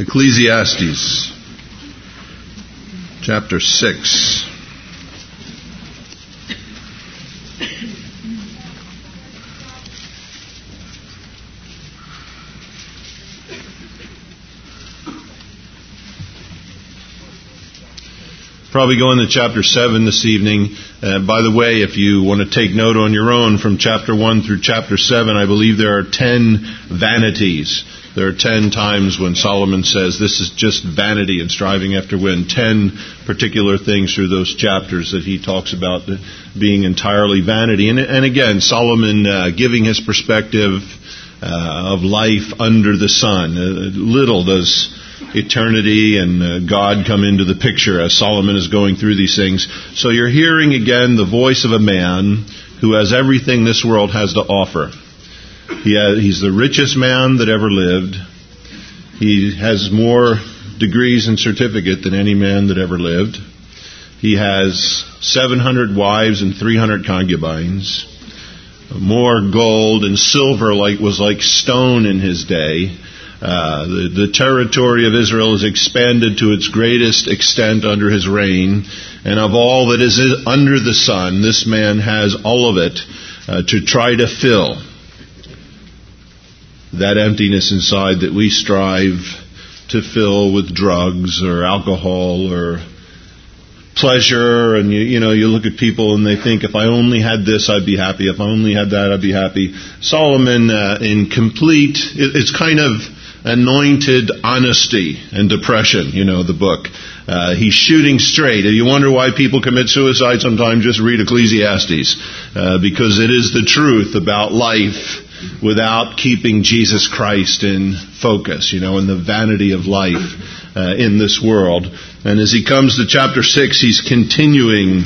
Ecclesiastes, chapter 6. Probably go into chapter 7 this evening. By the way, if you want to take note on your own from chapter 1 through chapter 7, I believe there are 10 vanities. There are 10 times when Solomon says this is just vanity and striving after wind. 10 particular things through those chapters that he talks about being entirely vanity. And again, Solomon giving his perspective of life under the sun. Little does eternity and God come into the picture as Solomon is going through these things. So you're hearing again the voice of a man who has everything this world has to offer. He's the richest man that ever lived. He has more degrees and certificate than any man that ever lived. He has 700 wives and 300 concubines. More gold and silver was like stone in his day. The territory of Israel is expanded to its greatest extent under his reign. And of all that is under the sun, this man has all of it to try to fill that emptiness inside that we strive to fill with drugs or alcohol or pleasure. And you look at people and they think, if I only had this, I'd be happy. If I only had that, I'd be happy. Solomon, in complete, it's kind of anointed honesty and depression, the book. He's shooting straight. And you wonder why people commit suicide sometimes, just read Ecclesiastes. Because it is the truth about life without keeping Jesus Christ in focus, and the vanity of life in this world. And as he comes to chapter 6, he's continuing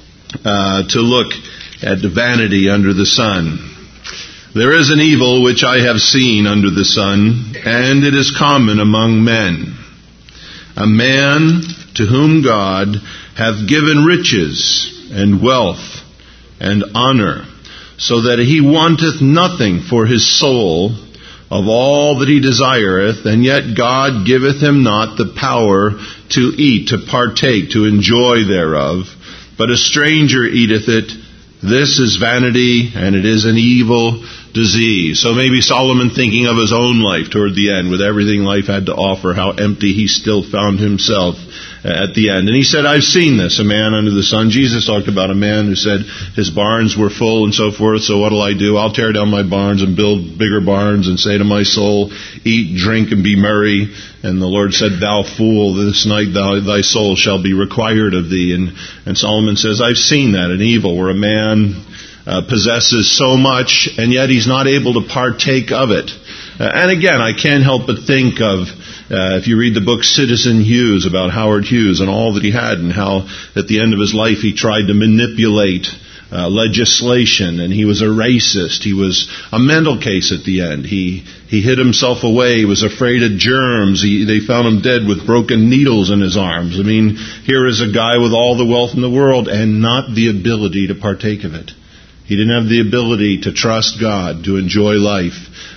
to look at the vanity under the sun. There is an evil which I have seen under the sun, and it is common among men. A man to whom God hath given riches and wealth and honor, so that he wanteth nothing for his soul of all that he desireth, and yet God giveth him not the power to eat, to partake, to enjoy thereof. But a stranger eateth it. This is vanity, and it is an evil disease. So maybe Solomon thinking of his own life toward the end, with everything life had to offer, how empty he still found himself at the end. And he said, I've seen this, a man under the sun. Jesus talked about a man who said his barns were full and so forth, so what'll I do? I'll tear down my barns and build bigger barns and say to my soul, eat, drink, and be merry. And the Lord said, thou fool, this night thy soul shall be required of thee. And Solomon says, I've seen that, an evil, where a man possesses so much, and yet he's not able to partake of it. And again, I can't help but think of, if you read the book Citizen Hughes, about Howard Hughes and all that he had, and how at the end of his life he tried to manipulate legislation, and he was a racist. He was a mental case at the end. He hid himself away. He was afraid of germs. They found him dead with broken needles in his arms. I mean, here is a guy with all the wealth in the world and not the ability to partake of it. He didn't have the ability to trust God, to enjoy life.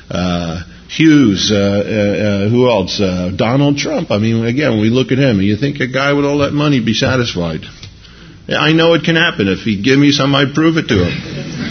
Hughes, who else? Donald Trump. I mean, again, we look at him, and you think a guy with all that money would be satisfied. I know it can happen. If he'd give me some, I'd prove it to him.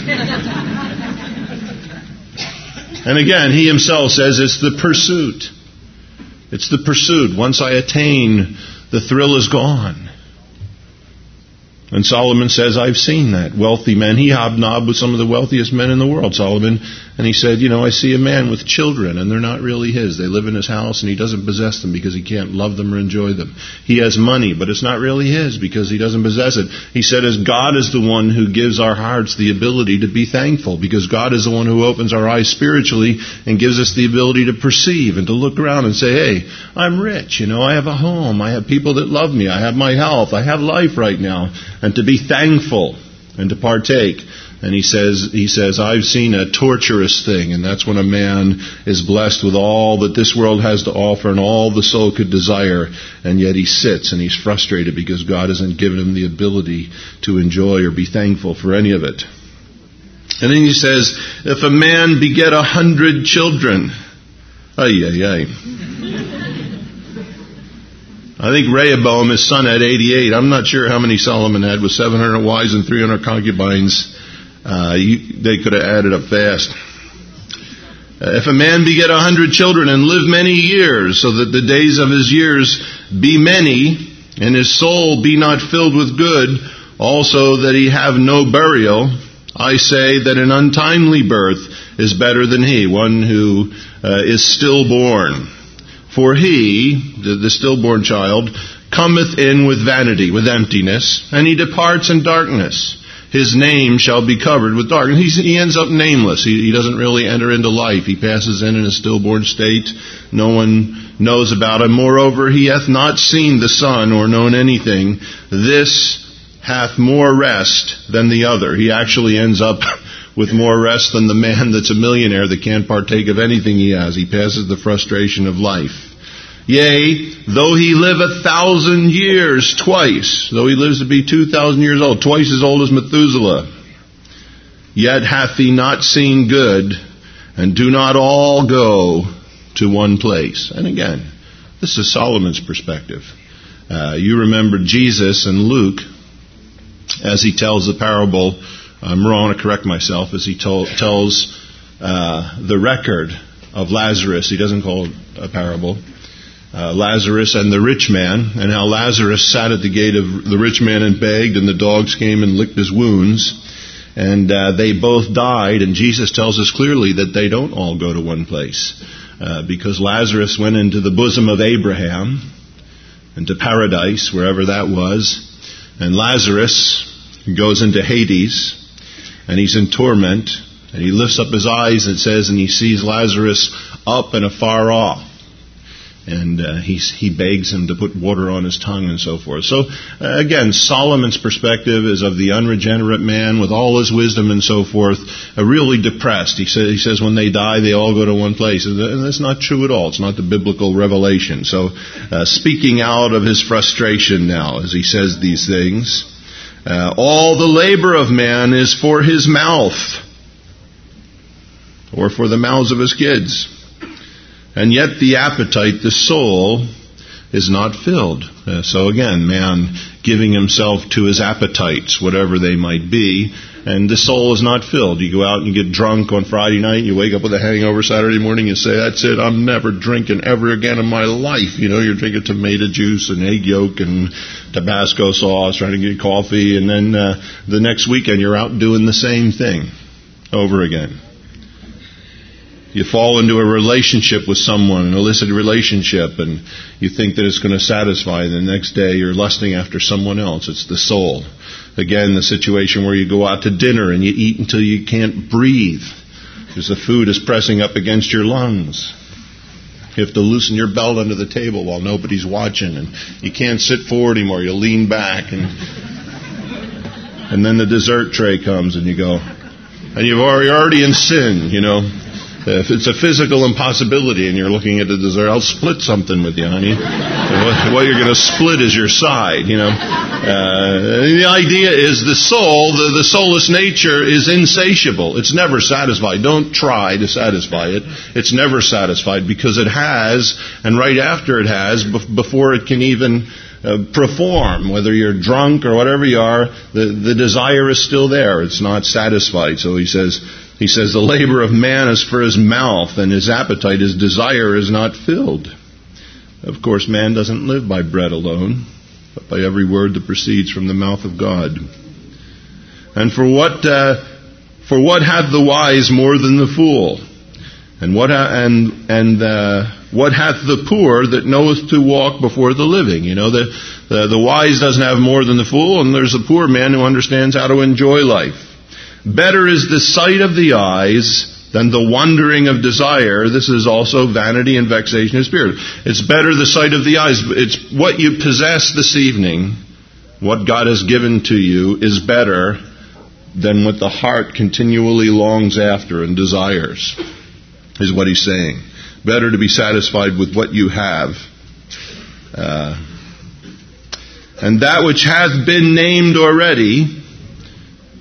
And again, he himself says it's the pursuit. It's the pursuit. Once I attain, the thrill is gone. And Solomon says, I've seen that. Wealthy men. He hobnobbed with some of the wealthiest men in the world, Solomon. And he said, I see a man with children, and they're not really his. They live in his house, and he doesn't possess them because he can't love them or enjoy them. He has money, but it's not really his because he doesn't possess it. He said, as God is the one who gives our hearts the ability to be thankful, because God is the one who opens our eyes spiritually and gives us the ability to perceive and to look around and say, hey, I'm rich. I have a home. I have people that love me. I have my health. I have life right now. And to be thankful and to partake. And he says, I've seen a torturous thing, and that's when a man is blessed with all that this world has to offer and all the soul could desire, and yet he sits and he's frustrated because God hasn't given him the ability to enjoy or be thankful for any of it. And then he says, if a man beget 100 children, I think Rehoboam, his son, had 88. I'm not sure how many Solomon had with 700 wives and 300 concubines. They could have added up fast. If a man beget 100 children and live many years, so that the days of his years be many, and his soul be not filled with good, also that he have no burial, I say that an untimely birth is better than he, one who is stillborn. For he, the stillborn child, cometh in with vanity, with emptiness, and he departs in darkness. His name shall be covered with darkness. He ends up nameless. He doesn't really enter into life. He passes in a stillborn state. No one knows about him. Moreover, he hath not seen the sun or known anything. This hath more rest than the other. He actually ends up with more rest than the man that's a millionaire that can't partake of anything he has. He passes the frustration of life. Yea, though he live 1,000 years twice, though he lives to be 2,000 years old, twice as old as Methuselah, yet hath he not seen good, and do not all go to one place. And again, this is Solomon's perspective. You remember Jesus in Luke, as he tells the parable, I'm wrong to correct myself, as he tells the record of Lazarus. He doesn't call it a parable. Lazarus and the rich man, and how Lazarus sat at the gate of the rich man and begged, and the dogs came and licked his wounds, and they both died. And Jesus tells us clearly that they don't all go to one place, because Lazarus went into the bosom of Abraham, into paradise, wherever that was, and Lazarus goes into Hades, and he's in torment, and he lifts up his eyes, it says, and he sees Lazarus up and afar off. And he begs him to put water on his tongue and so forth. So, again, Solomon's perspective is of the unregenerate man with all his wisdom and so forth, really depressed. He says when they die, they all go to one place. And that's not true at all. It's not the biblical revelation. So, speaking out of his frustration now as he says these things, all the labor of man is for his mouth, or for the mouths of his kids. And yet the appetite, the soul, is not filled. So again, man giving himself to his appetites, whatever they might be, and the soul is not filled. You go out and you get drunk on Friday night, you wake up with a hangover Saturday morning, you say, that's it, I'm never drinking ever again in my life. You know, you're drinking tomato juice and egg yolk and Tabasco sauce, trying to get coffee, and then the next weekend you're out doing the same thing over again. You fall into a relationship with someone, an illicit relationship, and you think that it's going to satisfy. The next day you're lusting after someone else. It's the soul. Again, the situation where you go out to dinner and you eat until you can't breathe because the food is pressing up against your lungs. You have to loosen your belt under the table while nobody's watching, and you can't sit forward anymore. You lean back, and then the dessert tray comes, and you go, and you're already in sin, you know. If it's a physical impossibility and you're looking at the dessert, I'll split something with you, honey. What you're going to split is your side, you know. The idea is the soul, the soulless nature is insatiable. It's never satisfied. Don't try to satisfy it. It's never satisfied because it has, and right after it has, before it can even perform, whether you're drunk or whatever you are, the desire is still there. It's not satisfied. So he says, the labor of man is for his mouth, and his appetite, his desire is not filled. Of course, man doesn't live by bread alone, but by every word that proceeds from the mouth of God. And for what hath the wise more than the fool? And what hath the poor that knoweth to walk before the living? You know, the wise doesn't have more than the fool, and there's a poor man who understands how to enjoy life. Better is the sight of the eyes than the wandering of desire. This is also vanity and vexation of spirit. It's better the sight of the eyes. It's what you possess this evening, what God has given to you, is better than what the heart continually longs after and desires, is what he's saying. Better to be satisfied with what you have. And that which hath been named already,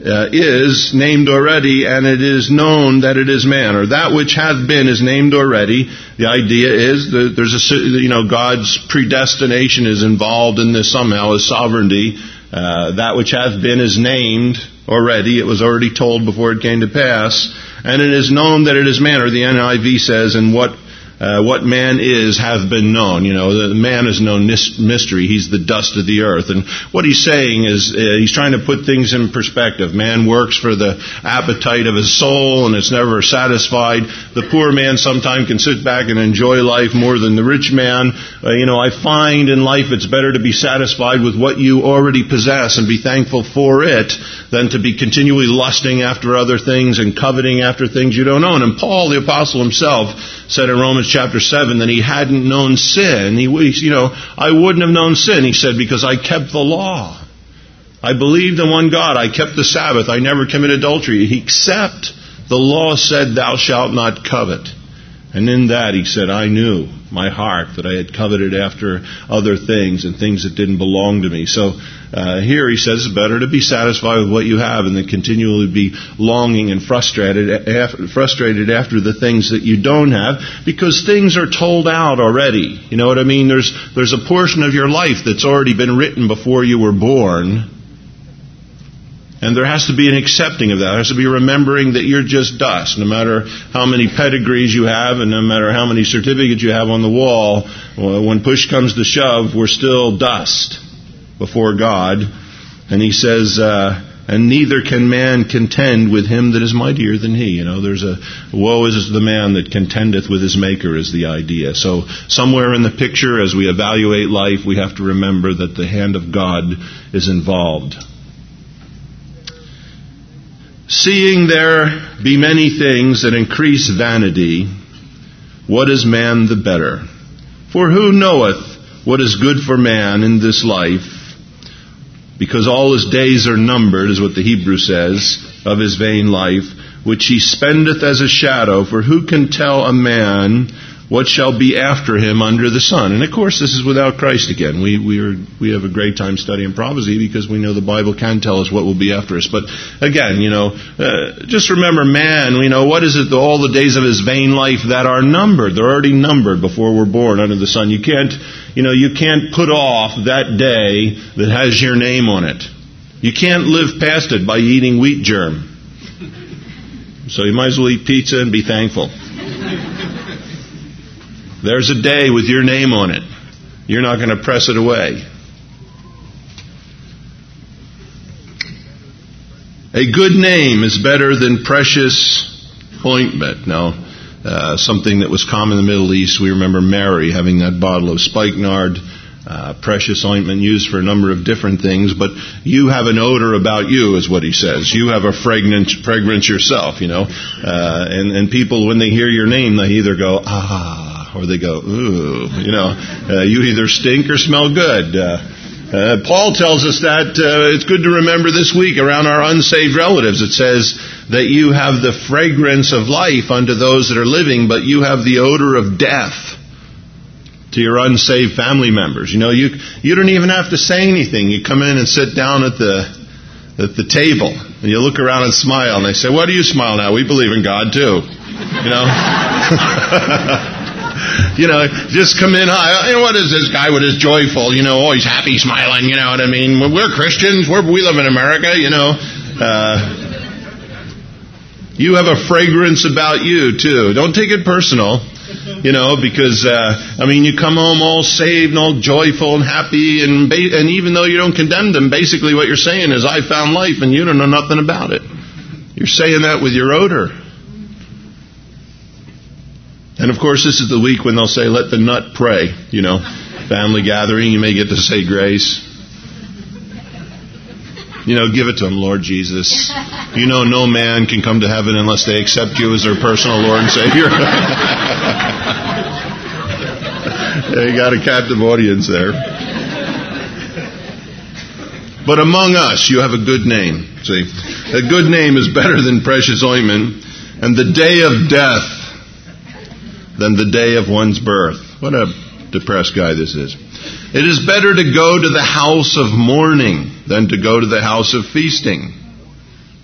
is named already, and it is known that it is man, or that which hath been is named already. The idea is that there's God's predestination is involved in this somehow, His sovereignty. That which hath been is named already. It was already told before it came to pass, and it is known that it is man, or the NIV says, and what man is hath been known. The man is no mystery. He's the dust of the earth. And what he's saying is he's trying to put things in perspective. Man works for the appetite of his soul, and it's never satisfied. The poor man sometimes can sit back and enjoy life more than the rich man. I find in life it's better to be satisfied with what you already possess and be thankful for it than to be continually lusting after other things and coveting after things you don't own. And Paul, the apostle himself, said in Romans chapter 7 that he hadn't known sin. I wouldn't have known sin, he said, because I kept the law. I believed in one God. I kept the Sabbath. I never committed adultery. Except the law said, thou shalt not covet. And in that, he said, I knew my heart that I had coveted after other things and things that didn't belong to me. So here he says it's better to be satisfied with what you have and then continually be longing and frustrated after the things that you don't have, because things are told out already. You know what I mean? There's a portion of your life that's already been written before you were born. And there has to be an accepting of that. There has to be remembering that you're just dust. No matter how many pedigrees you have and no matter how many certificates you have on the wall, when push comes to shove, we're still dust before God. And he says, and neither can man contend with him that is mightier than he. There's a woe is the man that contendeth with his maker is the idea. So somewhere in the picture, as we evaluate life, we have to remember that the hand of God is involved. Seeing there be many things that increase vanity, what is man the better? For who knoweth what is good for man in this life? Because all his days are numbered, is what the Hebrew says, of his vain life, which he spendeth as a shadow. For who can tell a man what shall be after him under the sun? And of course, this is without Christ again. We have a great time studying prophecy because we know the Bible can tell us what will be after us. But again, just remember, man, what is it? All the days of his vain life that are numbered. They're already numbered before we're born under the sun. You can't put off that day that has your name on it. You can't live past it by eating wheat germ. So you might as well eat pizza and be thankful. There's a day with your name on it. You're not going to press it away. A good name is better than precious ointment. Now, something that was common in the Middle East, we remember Mary having that bottle of spikenard, precious ointment used for a number of different things, but you have an odor about you, is what he says. You have a fragrance yourself, and people, when they hear your name, they either go, ah, or they go, ooh, you either stink or smell good. Paul tells us that it's good to remember this week around our unsaved relatives. It says that you have the fragrance of life unto those that are living, but you have the odor of death to your unsaved family members. You don't even have to say anything. You come in and sit down at the table, and you look around and smile, and they say, "Why do you smile now? We believe in God too." Just come in high. What is this guy with his joyful, always happy, smiling, you know what I mean? We're Christians. We live in America, You have a fragrance about you, too. Don't take it personal, because, you come home all saved and all joyful and happy, and even though you don't condemn them, basically what you're saying is, I found life, and you don't know nothing about it. You're saying that with your odor. And of course, this is the week when they'll say, let the nut pray. Family gathering, you may get to say grace. Give it to them, Lord Jesus. No man can come to heaven unless they accept you as their personal Lord and Savior. You got a captive audience there. But among us, you have a good name. See, a good name is better than precious ointment, and the day of death than the day of one's birth. What a depressed guy this is. It is better to go to the house of mourning than to go to the house of feasting.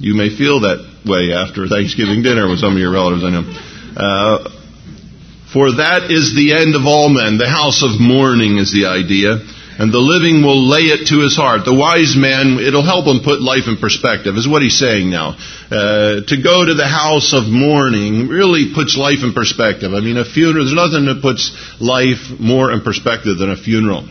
You may feel that way after Thanksgiving dinner with some of your relatives, I know. For that is the end of all men. The house of mourning is the idea. And the living will lay it to his heart. The wise man, it'll help him put life in perspective, is what he's saying now. To go to the house of mourning really puts life in perspective. I mean, a funeral, there's nothing that puts life more in perspective than a funeral.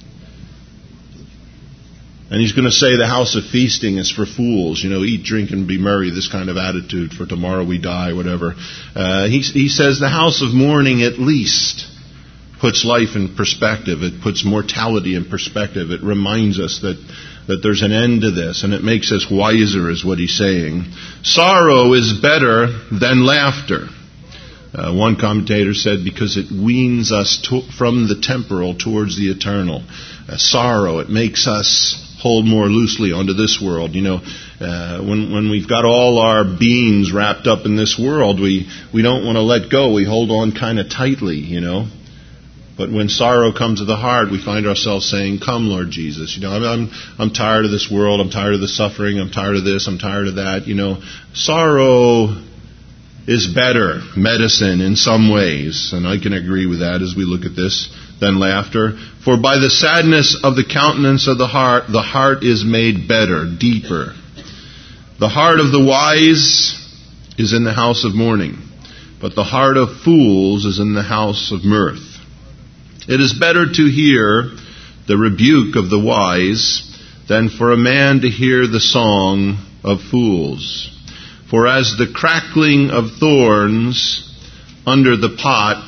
And he's going to say the house of feasting is for fools. You know, eat, drink, and be merry. This kind of attitude, for tomorrow we die, whatever. He says the house of mourning at least puts life in perspective. It puts mortality in perspective. It reminds us that there's an end to this, and it makes us wiser, is what he's saying. Sorrow is better than laughter. One commentator said, because it weans us from the temporal towards the eternal. Sorrow, it makes us hold more loosely onto this world. You know, when we've got all our beings wrapped up in this world, we don't want to let go. We hold on kind of tightly, you know. But when sorrow comes to the heart, we find ourselves saying, "Come, Lord Jesus." You know, I'm tired of this world. I'm tired of the suffering. I'm tired of this. I'm tired of that. You know, sorrow is better medicine in some ways, and I can agree with that as we look at this, than laughter. For by the sadness of the countenance of the heart is made better, deeper. The heart of the wise is in the house of mourning, but the heart of fools is in the house of mirth. It is better to hear the rebuke of the wise than for a man to hear the song of fools. For as the crackling of thorns under the pot,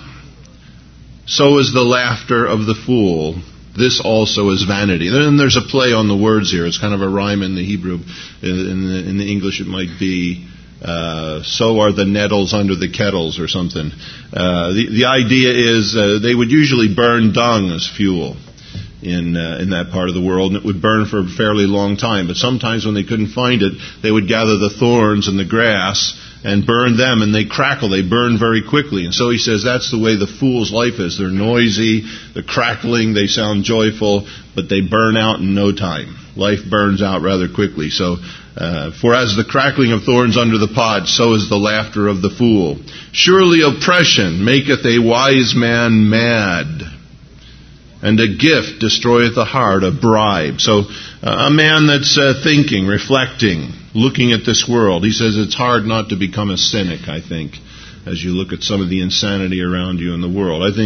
so is the laughter of the fool. This also is vanity. Then there's a play on the words here. It's kind of a rhyme in the Hebrew. In the English it might be, so are the nettles under the kettles or something. The idea is they would usually burn dung as fuel in that part of the world, and it would burn for a fairly long time. But sometimes when they couldn't find it, they would gather the thorns and the grass and burn them, and they crackle. They burn very quickly. And so he says that's the way the fool's life is. They're noisy, they're crackling, they sound joyful, but they burn out in no time. Life burns out rather quickly. So, for as the crackling of thorns under the pot, so is the laughter of the fool. Surely oppression maketh a wise man mad, and a gift destroyeth the heart, a bribe. So a man that's thinking, reflecting, looking at this world, he says it's hard not to become a cynic, I think, as you look at some of the insanity around you in the world. I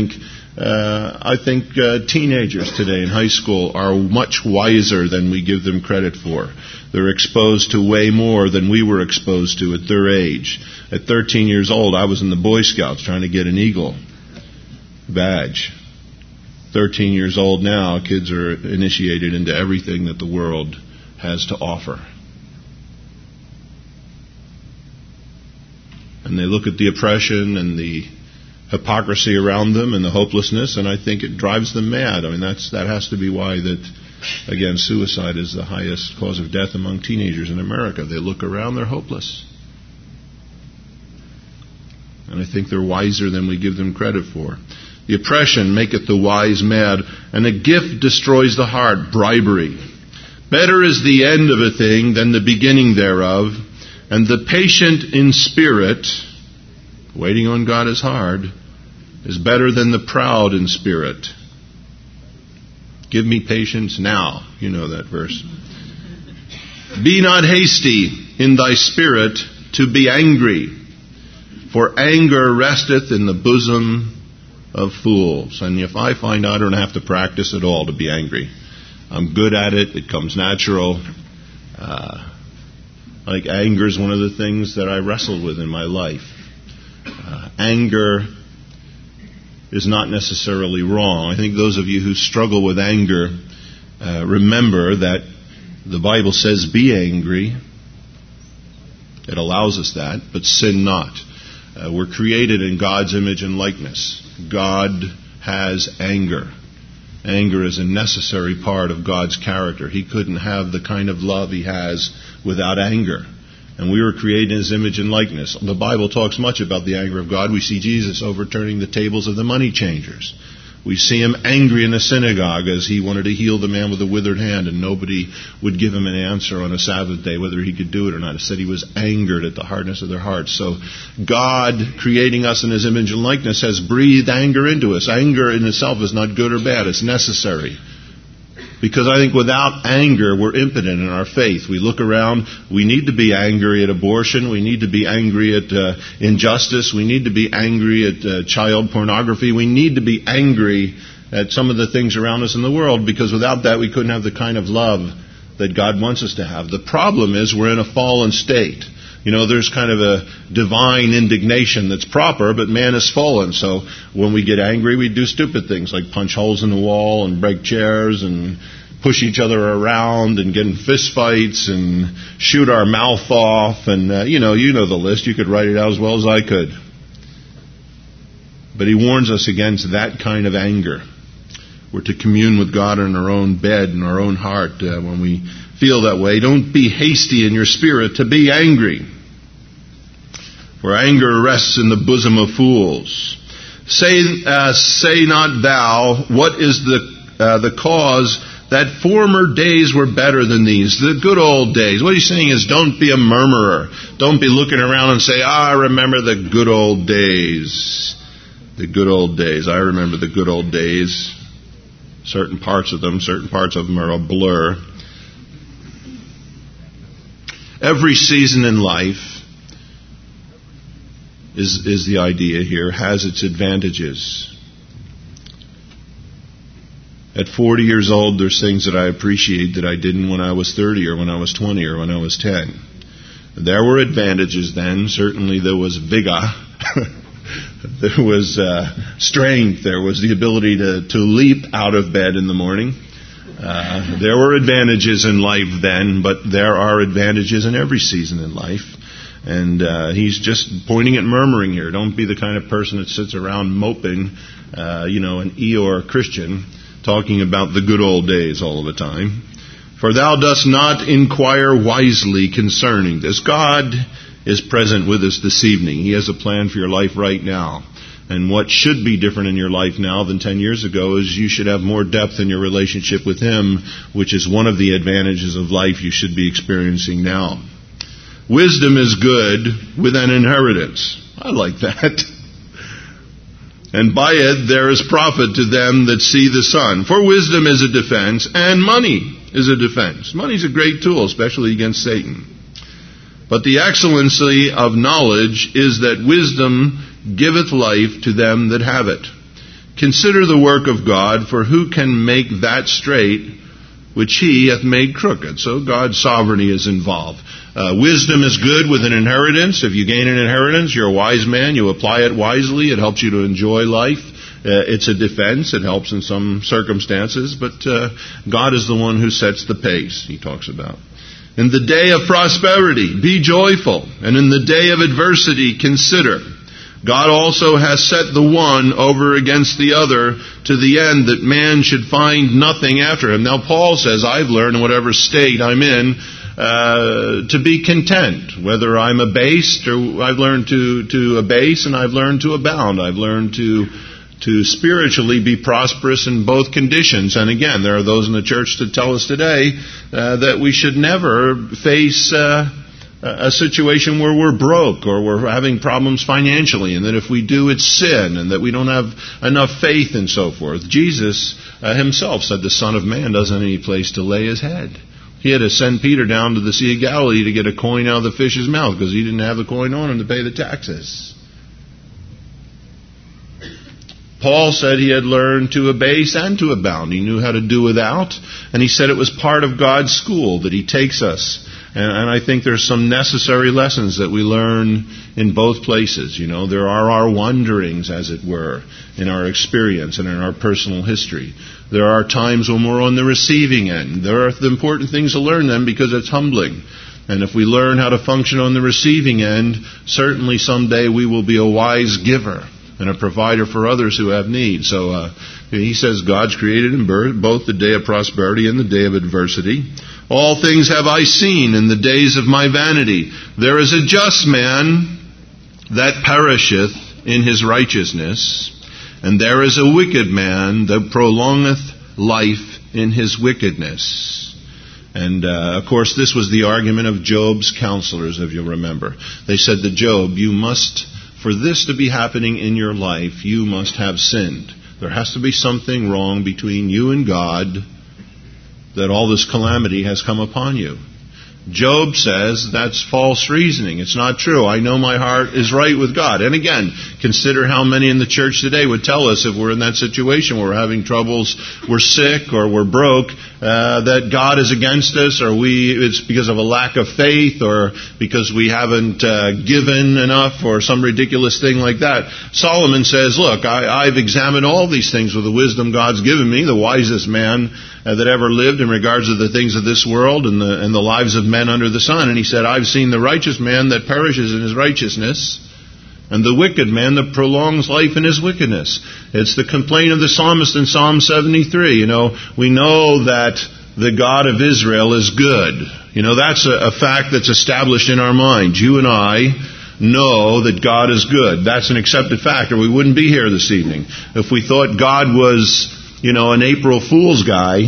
think teenagers today in high school are much wiser than we give them credit for. They're exposed to way more than we were exposed to at their age. At 13 years old, I was in the Boy Scouts trying to get an Eagle badge. 13 years old now, kids are initiated into everything that the world has to offer. And they look at the oppression and the hypocrisy around them and the hopelessness, and I think it drives them mad. I mean, that has to be why that, again, suicide is the highest cause of death among teenagers in America. They look around, they're hopeless. And I think they're wiser than we give them credit for. The oppression maketh the wise mad, and a gift destroys the heart, bribery. Better is the end of a thing than the beginning thereof, and the patient in spirit, waiting on God is hard, is better than the proud in spirit. Give me patience now. You know that verse. Be not hasty in thy spirit to be angry, for anger resteth in the bosom of fools. And if I find out I don't have to practice at all to be angry, I'm good at it. It comes natural. Like anger is one of the things that I wrestled with in my life. Anger is not necessarily wrong. I think those of you who struggle with anger remember that the Bible says be angry. It allows us that, but sin not. We're created in God's image and likeness. God has anger. Anger is a necessary part of God's character. He couldn't have the kind of love He has without anger. And we were created in His image and likeness. The Bible talks much about the anger of God. We see Jesus overturning the tables of the money changers. We see him angry in the synagogue as he wanted to heal the man with the withered hand, and nobody would give him an answer on a Sabbath day whether he could do it or not. It said he was angered at the hardness of their hearts. So God, creating us in his image and likeness, has breathed anger into us. Anger in itself is not good or bad. It's necessary. Because I think without anger, we're impotent in our faith. We look around, we need to be angry at abortion, we need to be angry at injustice, we need to be angry at child pornography, we need to be angry at some of the things around us in the world, because without that we couldn't have the kind of love that God wants us to have. The problem is we're in a fallen state. You know, there's kind of a divine indignation that's proper, but man is fallen. So when we get angry, we do stupid things like punch holes in the wall and break chairs and push each other around and get in fist fights and shoot our mouth off. And, you know the list. You could write it out as well as I could. But he warns us against that kind of anger. We're to commune with God in our own bed, in our own heart, when we feel that way. Don't be hasty in your spirit to be angry, for anger rests in the bosom of fools. Say not thou, what is the cause that former days were better than these, the good old days. What he's saying is, don't be a murmurer. Don't be looking around and say, I remember the good old days. The good old days. I remember the good old days. Certain parts of them are a blur. Every season in life is the idea here, has its advantages. At 40 years old, there's things that I appreciate that I didn't when I was 30 or when I was 20 or when I was 10. There were advantages then. Certainly there was vigor. There was strength. There was the ability to leap out of bed in the morning. There were advantages in life then, but there are advantages in every season in life. And he's just pointing at murmuring here. Don't be the kind of person that sits around moping, an Eeyore Christian, talking about the good old days all of the time. For thou dost not inquire wisely concerning this. God is present with us this evening. He has a plan for your life right now. And what should be different in your life now than 10 years ago is you should have more depth in your relationship with Him, which is one of the advantages of life you should be experiencing now. Wisdom is good with an inheritance. I like that. And by it there is profit to them that see the sun. For wisdom is a defense, and money is a defense. Money is a great tool, especially against Satan. But the excellency of knowledge is that wisdom giveth life to them that have it. Consider the work of God, for who can make that straight which He hath made crooked? So God's sovereignty is involved. Wisdom is good with an inheritance. If you gain an inheritance, you're a wise man. You apply it wisely. It helps you to enjoy life. It's a defense. It helps in some circumstances. But God is the one who sets the pace, he talks about. In the day of prosperity, be joyful. And in the day of adversity, consider. God also has set the one over against the other to the end that man should find nothing after him. Now Paul says, I've learned in whatever state I'm in to be content. Whether I'm abased or I've learned to abase, and I've learned to abound. I've learned to spiritually be prosperous in both conditions. And again, there are those in the church that tell us today that we should never face a situation where we're broke or we're having problems financially, and that if we do, it's sin, and that we don't have enough faith and so forth. Jesus himself said the Son of Man doesn't have any place to lay his head. He had to send Peter down to the Sea of Galilee to get a coin out of the fish's mouth because he didn't have the coin on him to pay the taxes. Paul said he had learned to abase and to abound. He knew how to do without, and he said it was part of God's school that he takes us. And I think there's some necessary lessons that we learn in both places. You know, there are our wanderings, as it were, in our experience and in our personal history. There are times when we're on the receiving end. There are the important things to learn then because it's humbling. And if we learn how to function on the receiving end, certainly someday we will be a wise giver and a provider for others who have need. So he says God's created in both the day of prosperity and the day of adversity. All things have I seen in the days of my vanity. There is a just man that perisheth in his righteousness, And there is a wicked man that prolongeth life in his wickedness. And, of course, this was the argument of Job's counselors, if you'll remember. They said to Job, you must, for this to be happening in your life, you must have sinned. There has to be something wrong between you and God that all this calamity has come upon you. Job says that's false reasoning. It's not true. I know my heart is right with God. And again, consider how many in the church today would tell us if we're in that situation where we're having troubles, we're sick, or we're broke, that God is against us, or it's because of a lack of faith, or because we haven't given enough, or some ridiculous thing like that. Solomon says, look, I've examined all these things with the wisdom God's given me, the wisest man that ever lived in regards to the things of this world and the lives of men under the sun. And he said, I've seen the righteous man that perishes in his righteousness, and the wicked man that prolongs life in his wickedness. It's the complaint of the psalmist in Psalm 73. We know that the God of Israel is good. That's a fact that's established in our minds. You and I know that God is good. That's an accepted fact, or we wouldn't be here this evening. If we thought God was, an April Fool's guy,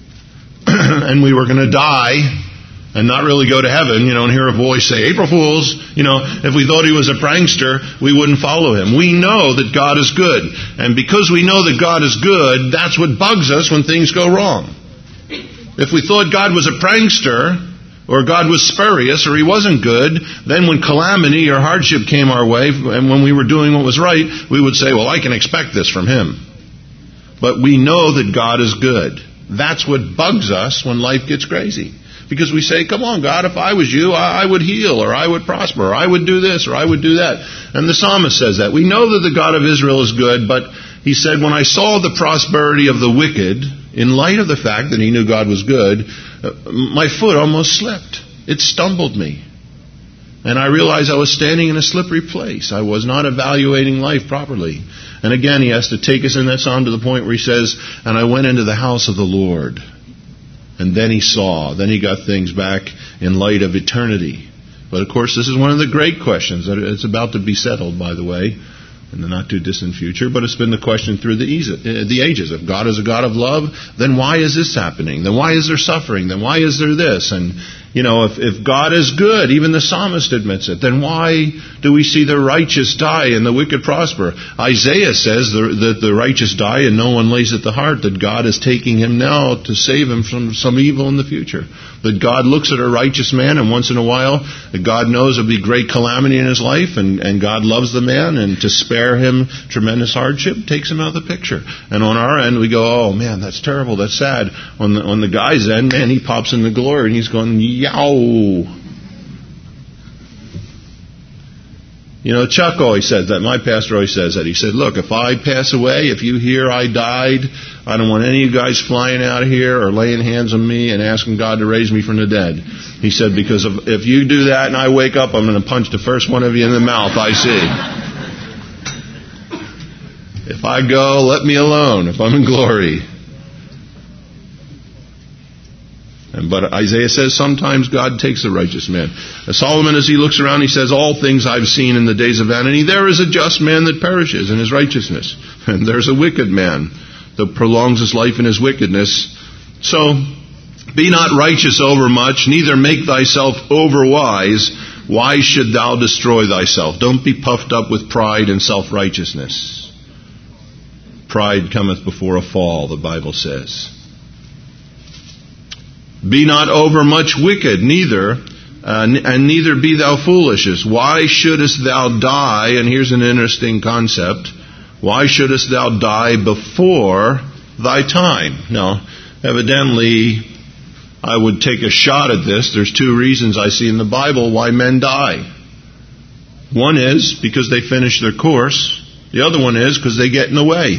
and we were going to die and not really go to heaven, and hear a voice say, April Fools, if we thought he was a prankster, we wouldn't follow him. We know that God is good. And because we know that God is good, that's what bugs us when things go wrong. If we thought God was a prankster, or God was spurious, or he wasn't good, then when calamity or hardship came our way, and when we were doing what was right, we would say, well, I can expect this from him. But we know that God is good. That's what bugs us when life gets crazy. Because we say, come on, God, if I was you, I would heal, or I would prosper, or I would do this, or I would do that. And the psalmist says that. We know that the God of Israel is good, but he said, when I saw the prosperity of the wicked, in light of the fact that he knew God was good, my foot almost slipped. It stumbled me. And I realized I was standing in a slippery place. I was not evaluating life properly. And again, he has to take us in that psalm to the point where he says, and I went into the house of the Lord. And then he saw. Then he got things back in light of eternity. But of course, this is one of the great questions. It's about to be settled, by the way, in the not too distant future. But it's been the question through the ages. If God is a God of love, then why is this happening? Then why is there suffering? Then why is there this? And if God is good, even the psalmist admits it, then why do we see the righteous die and the wicked prosper? Isaiah says that the righteous die and no one lays at the heart that God is taking him now to save him from some evil in the future. That God looks at a righteous man, and once in a while, God knows there'll be great calamity in his life, and God loves the man, and to spare him tremendous hardship takes him out of the picture. And on our end, we go, oh man, that's terrible, that's sad. On the guy's end, man, he pops in the glory, and he's going, yow. Chuck always said that. My pastor always says that. He said, look, if I pass away, if you hear I died, I don't want any of you guys flying out of here or laying hands on me and asking God to raise me from the dead. He said, because if you do that and I wake up, I'm going to punch the first one of you in the mouth I see. If I go, let me alone if I'm in glory. But Isaiah says sometimes God takes the righteous man. Solomon, as he looks around, he says, all things I've seen in the days of vanity. There is a just man that perishes in his righteousness. And there's a wicked man that prolongs his life in his wickedness. So, be not righteous over much, neither make thyself over wise. Why should thou destroy thyself? Don't be puffed up with pride and self-righteousness. Pride cometh before a fall, the Bible says. Be not overmuch wicked, neither, and neither be thou foolish. Why shouldest thou die? And here's an interesting concept. Why shouldest thou die before thy time? Now, evidently, I would take a shot at this. There's two reasons I see in the Bible why men die. One is because they finish their course. The other one is because they get in the way.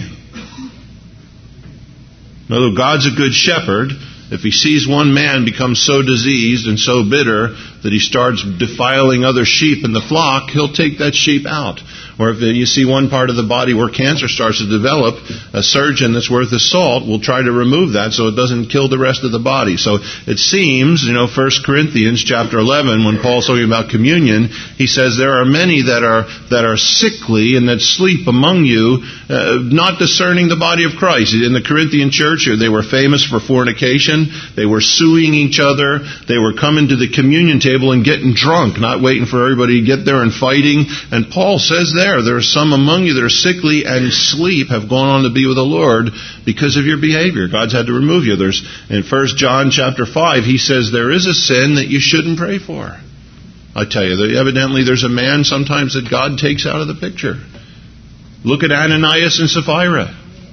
Now, God's a good shepherd. If he sees one man become so diseased and so bitter that he starts defiling other sheep in the flock, he'll take that sheep out. Or if you see one part of the body where cancer starts to develop, a surgeon that's worth his salt will try to remove that so it doesn't kill the rest of the body. So it seems, 1 Corinthians chapter 11, when Paul's talking about communion, he says there are many that are sickly and that sleep among you, not discerning the body of Christ. In the Corinthian church, they were famous for fornication. They were suing each other. They were coming to the communion table and getting drunk, not waiting for everybody to get there and fighting. And Paul says there are some among you that are sickly and sleep, have gone on to be with the Lord because of your behavior. God's had to remove you. There's in 1 John chapter 5, he says there is a sin that you shouldn't pray for. I tell you, evidently there's a man sometimes that God takes out of the picture. Look at Ananias and Sapphira.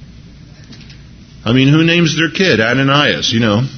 I mean, who names their kid Ananias,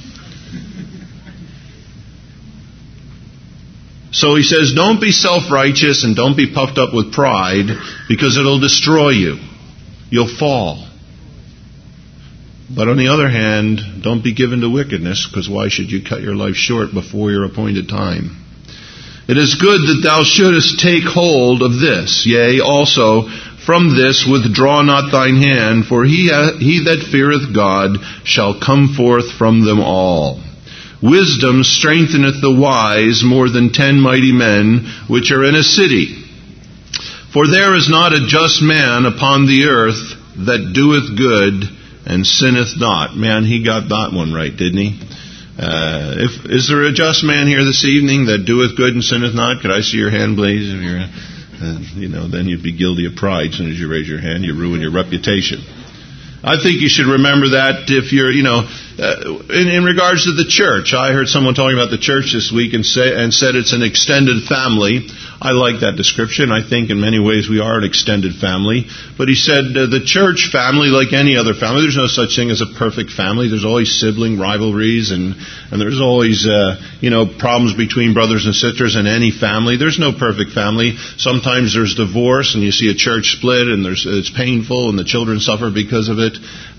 So he says, don't be self-righteous and don't be puffed up with pride, because it'll destroy you. You'll fall. But on the other hand, don't be given to wickedness, because why should you cut your life short before your appointed time? It is good that thou shouldest take hold of this, yea, also from this withdraw not thine hand, for he that feareth God shall come forth from them all. Wisdom strengtheneth the wise more than 10 mighty men which are in a city. For there is not a just man upon the earth that doeth good and sinneth not. Man, he got that one right, didn't he? Is there a just man here this evening that doeth good and sinneth not? Could I see your hand, please? If you're, then you'd be guilty of pride. As soon as you raise your hand, you ruin your reputation. I think you should remember that if you're, in regards to the church. I heard someone talking about the church this week and said it's an extended family. I like that description. I think in many ways we are an extended family. But he said the church family, like any other family, there's no such thing as a perfect family. There's always sibling rivalries and there's always, problems between brothers and sisters in any family. There's no perfect family. Sometimes there's divorce and you see a church split and it's painful and the children suffer because of it.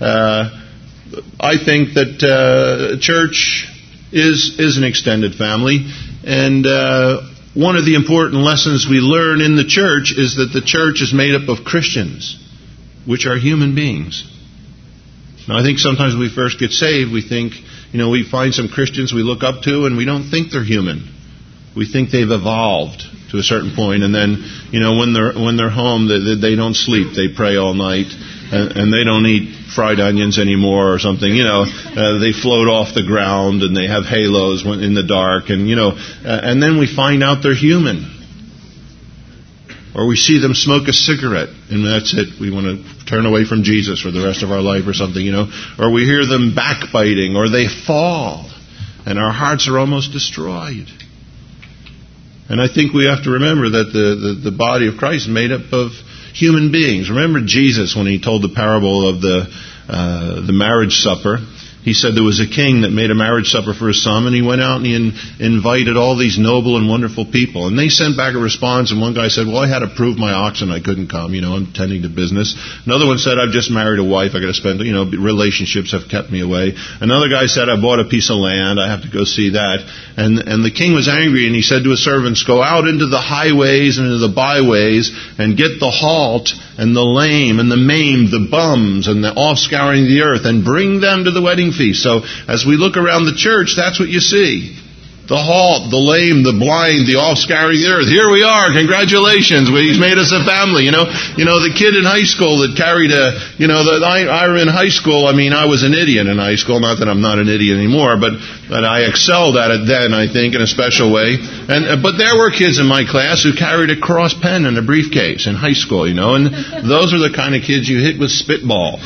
I think that church is an extended family, and one of the important lessons we learn in the church is that the church is made up of Christians, which are human beings. Now, I think sometimes when we first get saved, we think, we find some Christians we look up to, and we don't think they're human. We think they've evolved to a certain point, and then, when they're home, they don't sleep. They pray all night, and they don't eat fried onions anymore or something. They float off the ground and they have halos in the dark, and then we find out they're human. Or we see them smoke a cigarette and that's it. We want to turn away from Jesus for the rest of our life or something, Or we hear them backbiting, or they fall and our hearts are almost destroyed. And I think we have to remember that the body of Christ is made up of human beings. Remember Jesus when he told the parable of the marriage supper. He said there was a king that made a marriage supper for his son, and he went out and he invited all these noble and wonderful people. And they sent back a response, and one guy said, well, I had to prove my oxen, I couldn't come, I'm tending to business. Another one said, I've just married a wife, I got to spend, relationships have kept me away. Another guy said, I bought a piece of land, I have to go see that. And the king was angry, and he said to his servants, go out into the highways and into the byways and get the halt and the lame and the maimed, the bums and the offscouring the earth, and bring them to the wedding feast. So as we look around the church, that's what you see. The halt, the lame, the blind, the offscouring the earth. Here we are. Congratulations. He's made us a family. The kid in high school that carried I in high school, I was an idiot in high school. Not that I'm not an idiot anymore, but I excelled at it then, I think, in a special way. But there were kids in my class who carried a cross pen and a briefcase in high school, and those are the kind of kids you hit with spitballs.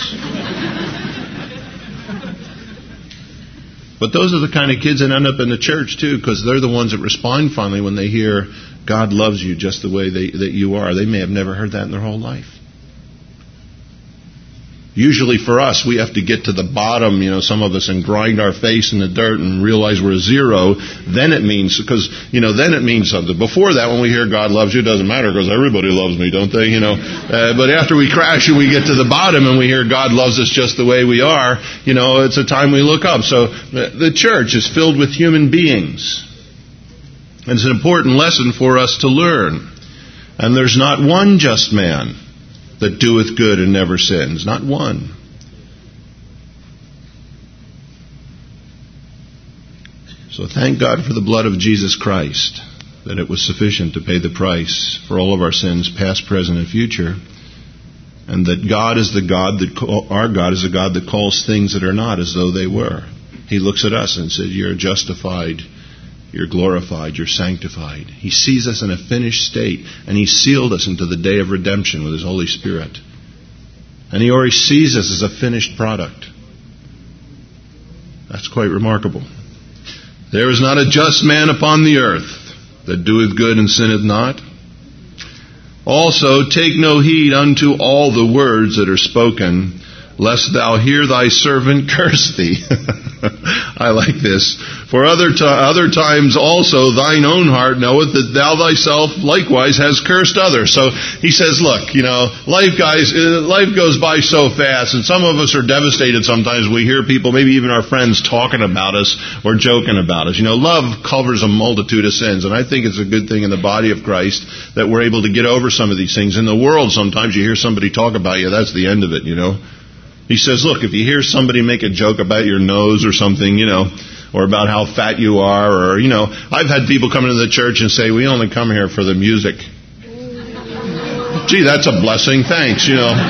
But those are the kind of kids that end up in the church, too, because they're the ones that respond finally when they hear God loves you just the way that you are. They may have never heard that in their whole life. Usually for us, we have to get to the bottom, some of us, and grind our face in the dirt and realize we're a zero. Then it means, then it means something. Before that, when we hear God loves you, it doesn't matter because everybody loves me, don't they? But after we crash and we get to the bottom and we hear God loves us just the way we are, it's a time we look up. So the church is filled with human beings. And it's an important lesson for us to learn. And there's not one just man that doeth good and never sins. Not one. So thank God for the blood of Jesus Christ, that it was sufficient to pay the price for all of our sins, past, present, and future. And that God is our God is a God that calls things that are not as though they were. He looks at us and says, you're justified, you're glorified, you're sanctified. He sees us in a finished state, and He sealed us into the day of redemption with His Holy Spirit. And He already sees us as a finished product. That's quite remarkable. There is not a just man upon the earth that doeth good and sinneth not. Also, take no heed unto all the words that are spoken, lest thou hear thy servant curse thee. I like this. For other times also thine own heart knoweth that thou thyself likewise hast cursed others. So he says, look, life goes by so fast, and some of us are devastated sometimes. We hear people, maybe even our friends, talking about us or joking about us. Love covers a multitude of sins, and I think it's a good thing in the body of Christ that we're able to get over some of these things. In the world, sometimes you hear somebody talk about you, that's the end of it, He says, look, if you hear somebody make a joke about your nose or something, or about how fat you are, or, I've had people come into the church and say, we only come here for the music. Gee, that's a blessing. Thanks,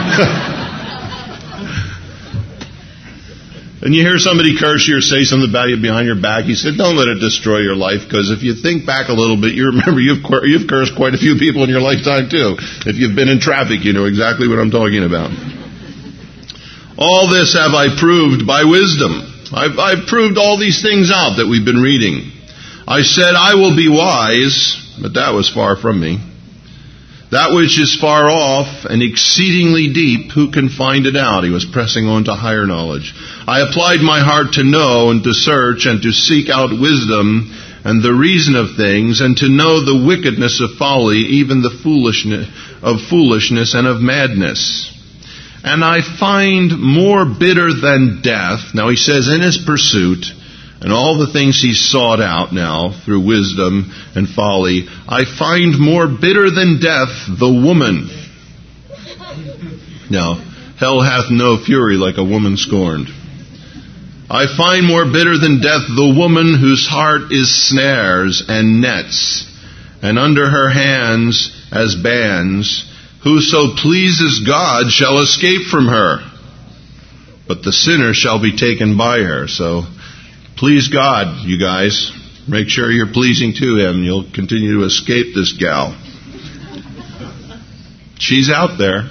And you hear somebody curse you or say something about you behind your back. He said, don't let it destroy your life, because if you think back a little bit, you remember you've cursed quite a few people in your lifetime too. If you've been in traffic, you know exactly what I'm talking about. All this have I proved by wisdom. I've proved all these things out that we've been reading. I said, I will be wise, but that was far from me. That which is far off and exceedingly deep, who can find it out? He was pressing on to higher knowledge. I applied my heart to know and to search and to seek out wisdom and the reason of things, and to know the wickedness of folly, even the foolishness and of madness. And I find more bitter than death. Now he says in his pursuit, and all the things he sought out now through wisdom and folly, I find more bitter than death the woman. Now, hell hath no fury like a woman scorned. I find more bitter than death the woman whose heart is snares and nets, and under her hands as bands. Whoso pleases God shall escape from her, but the sinner shall be taken by her. So, please God, you guys. Make sure you're pleasing to Him. You'll continue to escape this gal. She's out there.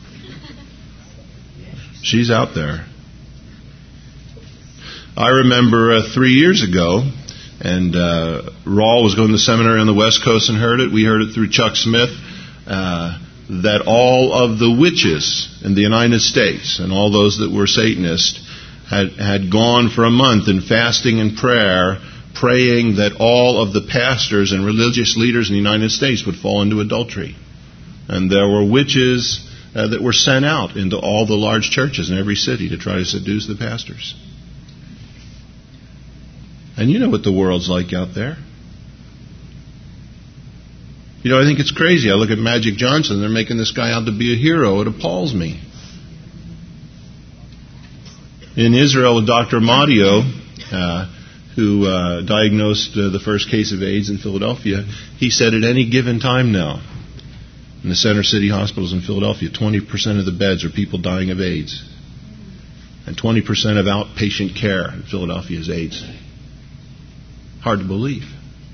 She's out there. I remember 3 years ago, and Raul was going to seminary on the West Coast and heard it. We heard it through Chuck Smith. That all of the witches in the United States and all those that were Satanists had gone for a month in fasting and prayer, praying that all of the pastors and religious leaders in the United States would fall into adultery. And there were witches that were sent out into all the large churches in every city to try to seduce the pastors. And you know what the world's like out there. I think it's crazy. I look at Magic Johnson. They're making this guy out to be a hero. It appalls me. In Israel, with Dr. Madio, who diagnosed the first case of AIDS in Philadelphia, he said at any given time now, in the Center City hospitals in Philadelphia, 20% of the beds are people dying of AIDS. And 20% of outpatient care in Philadelphia is AIDS. Hard to believe.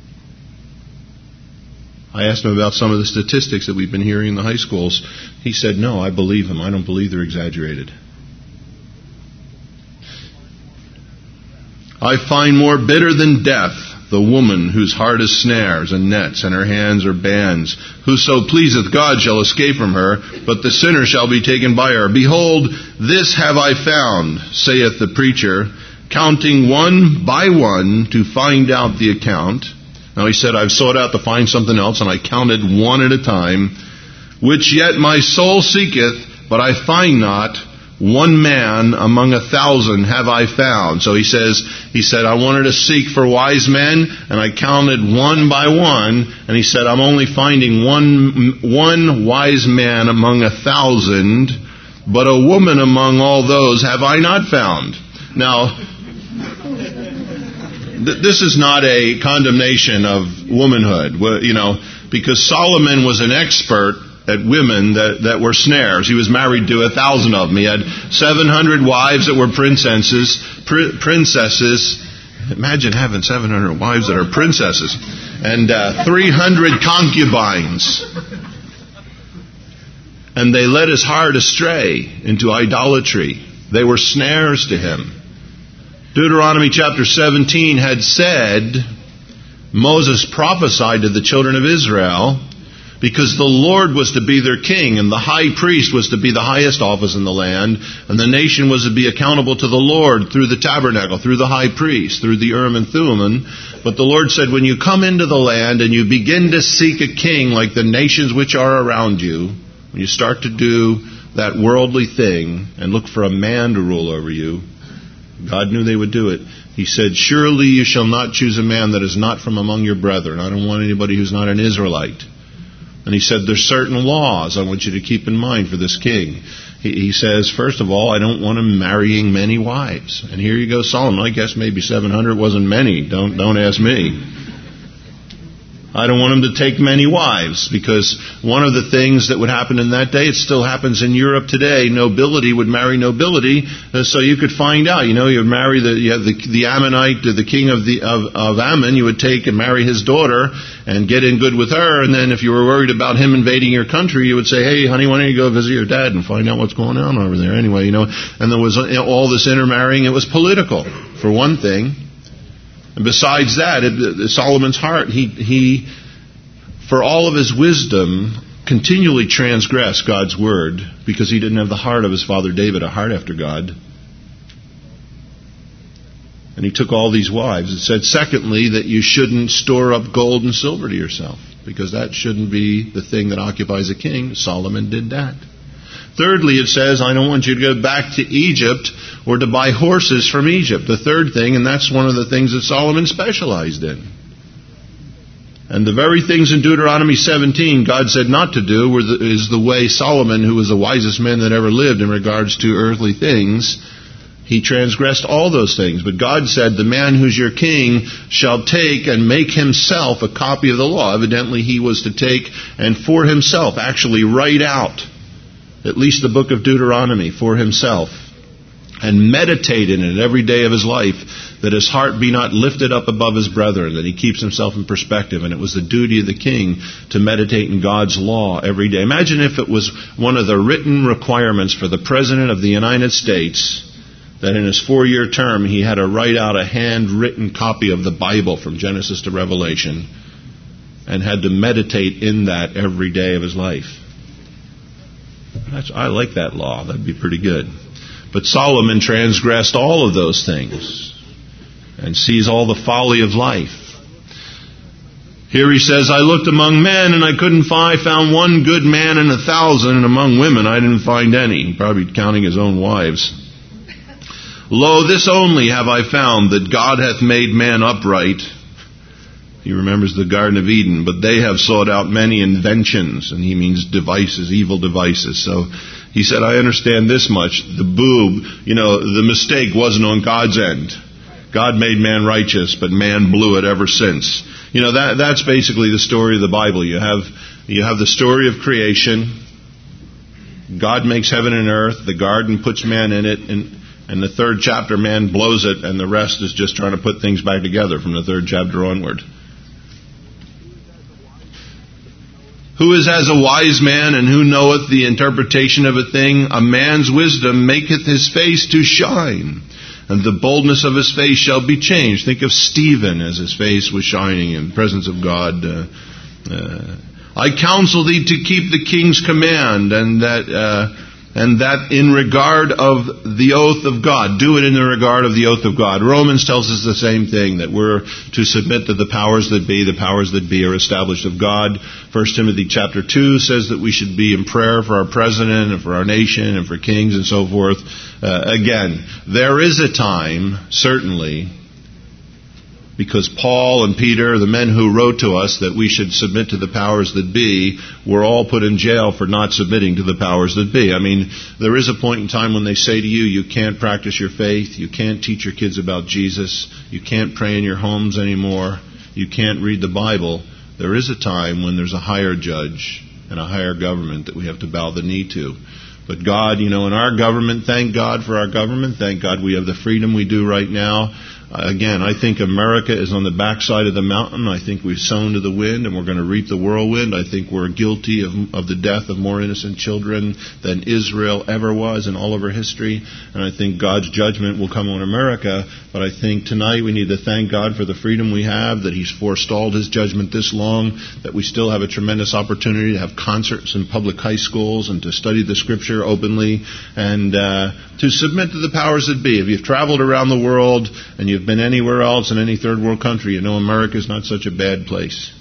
I asked him about some of the statistics that we've been hearing in the high schools. He said, no, I believe them. I don't believe they're exaggerated. I find more bitter than death the woman whose heart is snares and nets, and her hands are bands. Whoso pleaseth God shall escape from her, but the sinner shall be taken by her. Behold, this have I found, saith the preacher, counting one by one to find out the account. Now he said, I've sought out to find something else, and I counted one at a time, which yet my soul seeketh, but I find not. one man among 1,000 have I found. So he said, I wanted to seek for wise men, and I counted one by one, and he said, I'm only finding one wise man among 1,000, but a woman among all those have I not found. Now, this is not a condemnation of womanhood, because Solomon was an expert at women that were snares. He was married to 1,000 of them. He had 700 wives that were princesses. Imagine having 700 wives that are princesses. And 300 concubines. And they led his heart astray into idolatry. They were snares to him. Deuteronomy chapter 17 had said, Moses prophesied to the children of Israel, because the Lord was to be their king, and the high priest was to be the highest office in the land, and the nation was to be accountable to the Lord through the tabernacle, through the high priest, through the Urim and Thummim. But the Lord said, when you come into the land and you begin to seek a king like the nations which are around you, when you start to do that worldly thing and look for a man to rule over you, God knew they would do it. He said, surely you shall not choose a man that is not from among your brethren. I don't want anybody who's not an Israelite. And he said, there's certain laws I want you to keep in mind for this king. He says, first of all, I don't want him marrying many wives. And here you go, Solomon. I guess maybe 700 wasn't many. Don't ask me. I don't want him to take many wives, because one of the things that would happen in that day, it still happens in Europe today, nobility would marry nobility, so you could find out. You would marry the Ammonite, the king of Ammon, you would take and marry his daughter and get in good with her, and then if you were worried about him invading your country, you would say, hey, honey, why don't you go visit your dad and find out what's going on over there anyway, And there was all this intermarrying. It was political, for one thing. And besides that, Solomon's heart, he, for all of his wisdom, continually transgressed God's word, because he didn't have the heart of his father David, a heart after God. And he took all these wives. It said, secondly, that you shouldn't store up gold and silver to yourself, because that shouldn't be the thing that occupies a king. Solomon did that. Thirdly, it says, I don't want you to go back to Egypt or to buy horses from Egypt. The third thing, and that's one of the things that Solomon specialized in. And the very things in Deuteronomy 17 God said not to do is the way Solomon, who was the wisest man that ever lived in regards to earthly things, he transgressed all those things. But God said, the man who's your king shall take and make himself a copy of the law. Evidently he was to take and for himself actually write out at least the book of Deuteronomy for himself, and meditate in it every day of his life, that his heart be not lifted up above his brethren, that he keeps himself in perspective. And it was the duty of the king to meditate in God's law every day. Imagine if it was one of the written requirements for the President of the United States that in his 4-year term he had to write out a handwritten copy of the Bible from Genesis to Revelation, and had to meditate in that every day of his life. I like that law. That'd be pretty good. But Solomon transgressed all of those things and sees all the folly of life. Here he says, I looked among men and I couldn't find. I found one good man in 1,000, and among women I didn't find any. Probably counting his own wives. Lo, this only have I found, that God hath made man upright. He remembers the Garden of Eden, but they have sought out many inventions, and he means devices, evil devices. So he said, I understand this much. The the mistake wasn't on God's end. God made man righteous, but man blew it ever since. That's basically the story of the Bible. You have the story of creation. God makes heaven and earth. The garden puts man in it, and the third chapter, man blows it, and the rest is just trying to put things back together from the third chapter onward. Who is as a wise man, and who knoweth the interpretation of a thing? A man's wisdom maketh his face to shine, and the boldness of his face shall be changed. Think of Stephen as his face was shining in the presence of God. I counsel thee to keep the king's command, and that And that in regard of the oath of God. Do it in the regard of the oath of God. Romans tells us the same thing, that we're to submit to the powers that be. The powers that be are established of God. 1 Timothy chapter 2 says that we should be in prayer for our president and for our nation and for kings and so forth. Again, there is a time, certainly, because Paul and Peter, the men who wrote to us that we should submit to the powers that be, were all put in jail for not submitting to the powers that be. I mean, there is a point in time when they say to you, you can't practice your faith, you can't teach your kids about Jesus, you can't pray in your homes anymore, you can't read the Bible. There is a time when there's a higher judge and a higher government that we have to bow the knee to. But God, in our government, thank God for our government, thank God we have the freedom we do right now. Again, I think America is on the backside of the mountain. I think we've sown to the wind and we're going to reap the whirlwind. I think we're guilty of the death of more innocent children than Israel ever was in all of her history. And I think God's judgment will come on America. But I think tonight we need to thank God for the freedom we have, that He's forestalled His judgment this long, that we still have a tremendous opportunity to have concerts in public high schools and to study the Scripture openly and to submit to the powers that be. If you've traveled around the world and you've been anywhere else in any third world country, you know America is not such a bad place.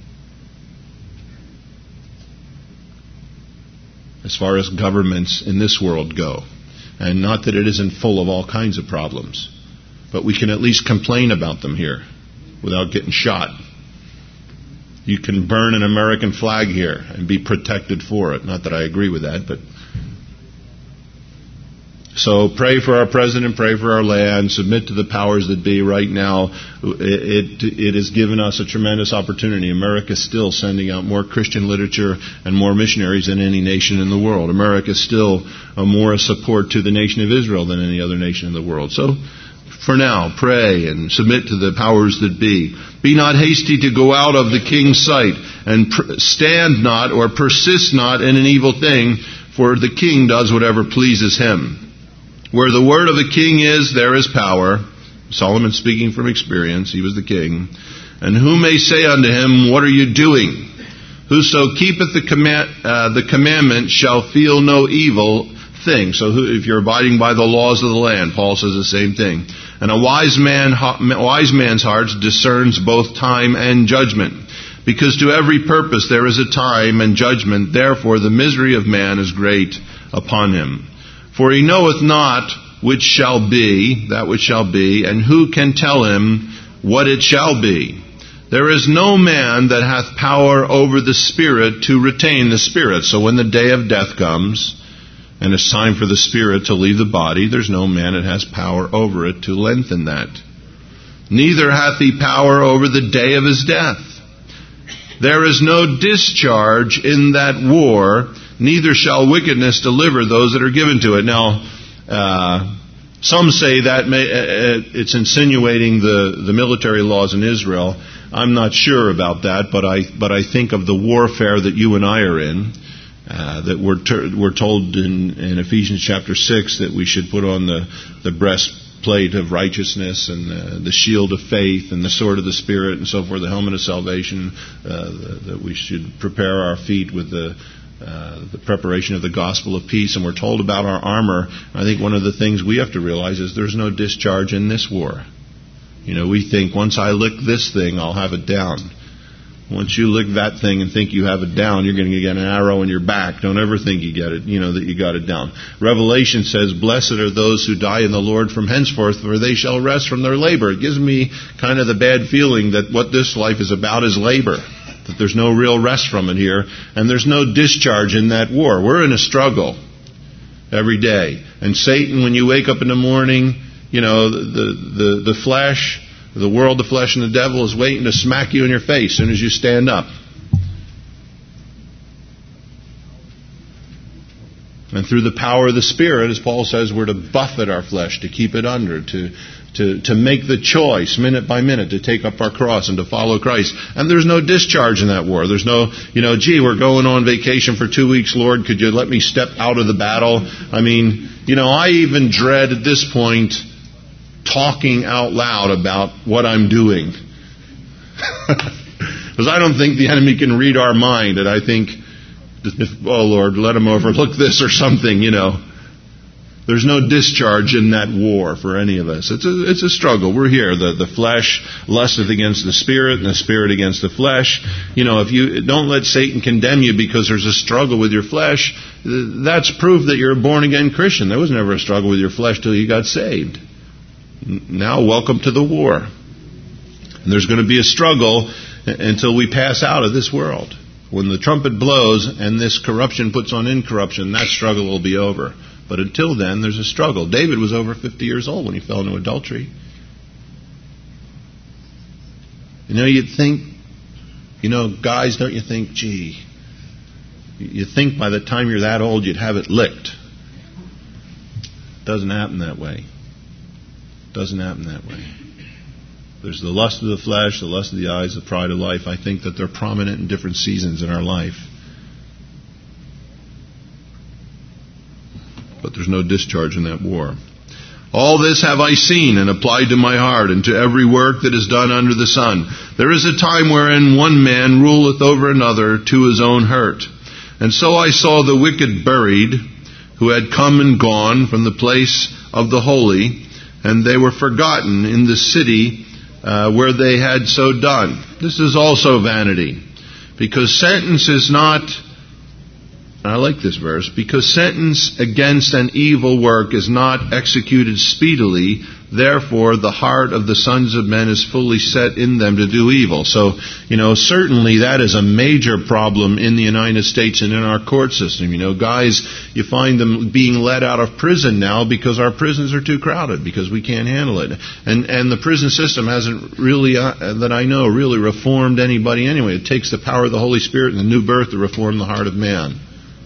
As far as governments in this world go. And not that it isn't full of all kinds of problems. But we can at least complain about them here without getting shot. You can burn an American flag here and be protected for it. Not that I agree with that, but... So pray for our president, pray for our land, submit to the powers that be. Right now, it has given us a tremendous opportunity. America is still sending out more Christian literature and more missionaries than any nation in the world. America is still more a support to the nation of Israel than any other nation in the world. So, for now, pray and submit to the powers that be. Be not hasty to go out of the king's sight, and stand not or persist not in an evil thing, for the king does whatever pleases him. Where the word of the king is, there is power. Solomon speaking from experience, he was the king. And who may say unto him, what are you doing? Whoso keepeth the commandment shall feel no evil thing. So if you're abiding by the laws of the land, Paul says the same thing. And a wise man's heart discerns both time and judgment. Because to every purpose there is a time and judgment. Therefore the misery of man is great upon him. For he knoweth not which shall be, that which shall be, and who can tell him what it shall be. There is no man that hath power over the spirit to retain the spirit. So when the day of death comes, and it's time for the spirit to leave the body, there's no man that has power over it to lengthen that. Neither hath he power over the day of his death. There is no discharge in that war, neither shall wickedness deliver those that are given to it. Now, some say that it's insinuating the military laws in Israel. I'm not sure about that, but I think of the warfare that you and I are in. That we're told in Ephesians chapter 6 that we should put on the breastplate of righteousness and the shield of faith and the sword of the Spirit and so forth, the helmet of salvation, that we should prepare our feet with the preparation of the gospel of peace, and we're told about our armor. I think one of the things we have to realize is there's no discharge in this war. We think once I lick this thing, I'll have it down. Once you lick that thing and think you have it down, you're going to get an arrow in your back. Don't ever think you get it, that you got it down. Revelation says, blessed are those who die in the Lord from henceforth, for they shall rest from their labor. It gives me kind of the bad feeling that what this life is about is labor. That there's no real rest from it here, and there's no discharge in that war. We're in a struggle every day. And Satan, when you wake up in the morning, the flesh, the world, the flesh, and the devil is waiting to smack you in your face as soon as you stand up. And through the power of the Spirit, as Paul says, we're to buffet our flesh, to keep it under, to make the choice minute by minute to take up our cross and to follow Christ. And there's no discharge in that war. There's no, we're going on vacation for 2 weeks, Lord, could you let me step out of the battle? I mean, I even dread at this point talking out loud about what I'm doing. Because I don't think the enemy can read our mind. And I think oh Lord, let him overlook this or something, There's no discharge in that war for any of us. It's a struggle. We're here. The flesh lusteth against the spirit, and the spirit against the flesh. If you don't let Satan condemn you because there's a struggle with your flesh, that's proof that you're a born again Christian. There was never a struggle with your flesh till you got saved. Now, welcome to the war. And there's going to be a struggle until we pass out of this world. When the trumpet blows and this corruption puts on incorruption, that struggle will be over. But until then, there's a struggle. David was over 50 years old when he fell into adultery. You'd think, guys, don't you think, gee, you think by the time you're that old you'd have it licked. Doesn't happen that way. Doesn't happen that way. There's the lust of the flesh, the lust of the eyes, the pride of life. I think that they're prominent in different seasons in our life. But there's no discharge in that war. All this have I seen and applied to my heart, and to every work that is done under the sun. There is a time wherein one man ruleth over another to his own hurt. And so I saw the wicked buried, who had come and gone from the place of the holy, and they were forgotten in the city where they had so done. This is also vanity, because sentence is not... I like this verse. Because sentence against an evil work is not executed speedily, therefore the heart of the sons of men is fully set in them to do evil. So, certainly that is a major problem in the United States and in our court system. Guys, you find them being let out of prison now because our prisons are too crowded, because we can't handle it. And the prison system hasn't really, that I know, really reformed anybody anyway. It takes the power of the Holy Spirit and the new birth to reform the heart of man.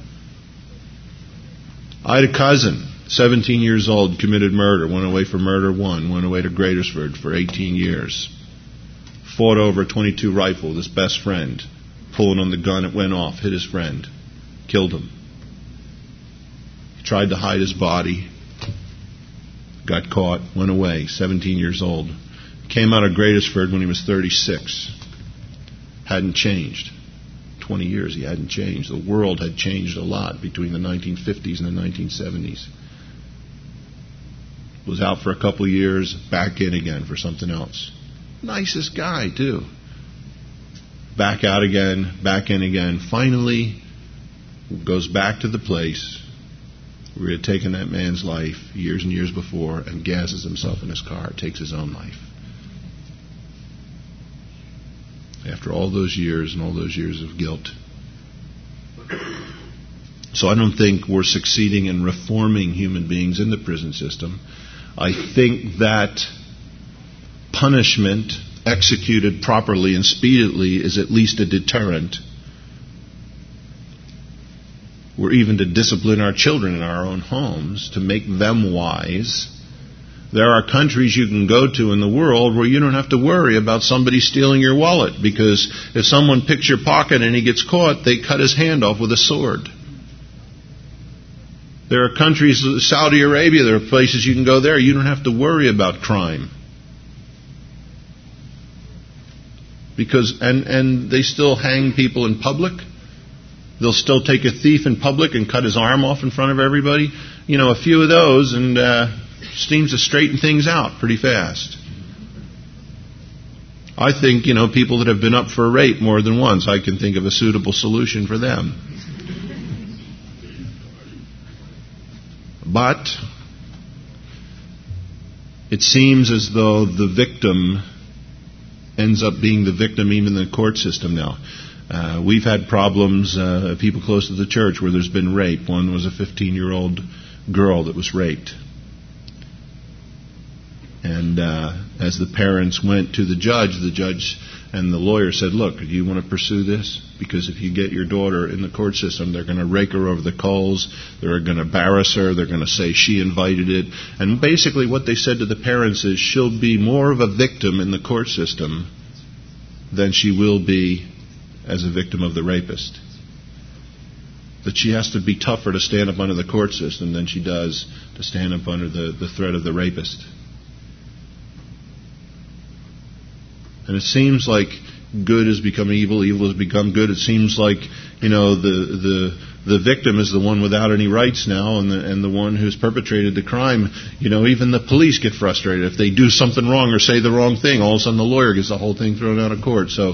I had a cousin, 17 years old, committed murder, went away for murder one, went away to Greatersford for 18 years. Fought over a .22 rifle with his best friend. Pulling on the gun, it went off, hit his friend, killed him. He tried to hide his body, got caught, went away, 17 years old. Came out of Greatersford when he was 36. Hadn't changed. 20 years he hadn't changed. The world had changed a lot between the 1950s and the 1970s. Was out for a couple of years, back in again for something else. Nicest guy, too. Back out again, back in again. Finally, goes back to the place where he had taken that man's life years and years before and gasses himself in his car, takes his own life. After all those years and all those years of guilt. So I don't think we're succeeding in reforming human beings in the prison system. I think that punishment executed properly and speedily is at least a deterrent. We're even to discipline our children in our own homes to make them wise. There are countries you can go to in the world where you don't have to worry about somebody stealing your wallet, because if someone picks your pocket and he gets caught, they cut his hand off with a sword. There are countries, Saudi Arabia, there are places you can go there, you don't have to worry about crime. Because, and they still hang people in public. They'll still take a thief in public and cut his arm off in front of everybody. A few of those, and seems to straighten things out pretty fast. I think, people that have been up for a rape more than once, I can think of a suitable solution for them. But it seems as though the victim ends up being the victim even in the court system now. We've had problems, people close to the church, where there's been rape. One was a 15-year-old girl that was raped. And as the parents went to the judge and the lawyer said, look, do you want to pursue this? Because if you get your daughter in the court system, they're going to rake her over the coals, they're going to embarrass her, they're going to say she invited it. And basically what they said to the parents is, she'll be more of a victim in the court system than she will be as a victim of the rapist. That she has to be tougher to stand up under the court system than she does to stand up under the threat of the rapist. And it seems like good has become evil, evil has become good. It seems like, the victim is the one without any rights now, and the one who's perpetrated the crime. Even the police get frustrated if they do something wrong or say the wrong thing. All of a sudden, the lawyer gets the whole thing thrown out of court. So,